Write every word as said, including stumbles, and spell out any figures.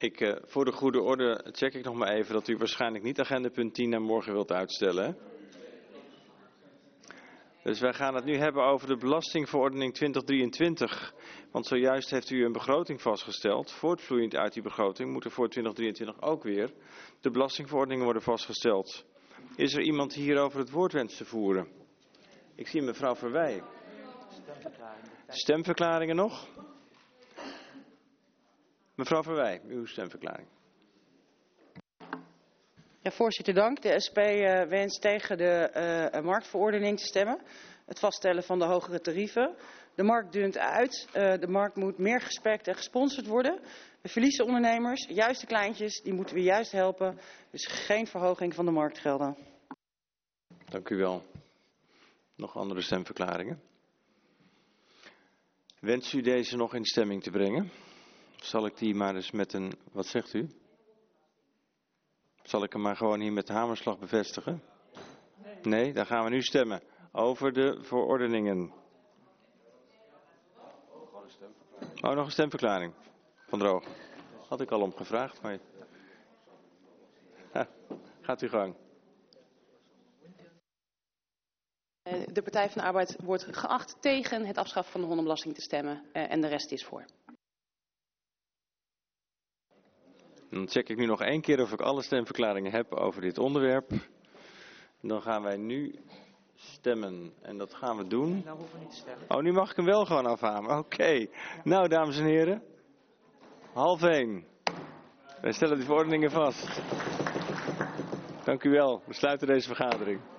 Ik, uh, voor de goede orde check ik nog maar even dat u waarschijnlijk niet agenda punt tien naar morgen wilt uitstellen. Hè? Dus wij gaan het nu hebben over de belastingverordening twintig drieëntwintig. Want zojuist heeft u een begroting vastgesteld. Voortvloeiend uit die begroting moeten voor twintig drieëntwintig ook weer de belastingverordeningen worden vastgesteld. Is er iemand die hierover het woord wenst te voeren? Ik zie mevrouw Verwij. Stemverklaringen nog? Mevrouw Verwij, uw stemverklaring. Ja, voorzitter, dank. De S P uh, wenst tegen de uh, marktverordening te stemmen. Het vaststellen van de hogere tarieven. De markt dunt uit. Uh, de markt moet meer gespekt en gesponsord worden. We verliezen ondernemers, juist de kleintjes, die moeten we juist helpen. Dus geen verhoging van de marktgelden. Dank u wel. Nog andere stemverklaringen? Wenst u deze nog in stemming te brengen? Of zal ik die maar eens met een... Wat zegt u? Zal ik hem maar gewoon hier met de hamerslag bevestigen? Nee, nee, dan gaan we nu stemmen over de verordeningen. Oh, nog een stemverklaring. Van Droog. Had ik al om gevraagd, maar... Ha, gaat u gang. De Partij van de Arbeid wordt geacht tegen het afschaffen van de hondenbelasting te stemmen en de rest is voor. Dan check ik nu nog één keer of ik alle stemverklaringen heb over dit onderwerp. Dan gaan wij nu stemmen. En dat gaan we doen. Nou hoeven we niet te stemmen. Oh, nu mag ik hem wel gewoon afhamen. Oké. Okay. Nou, dames en heren. Half één. Wij stellen die verordeningen vast. Dank u wel. We sluiten deze vergadering.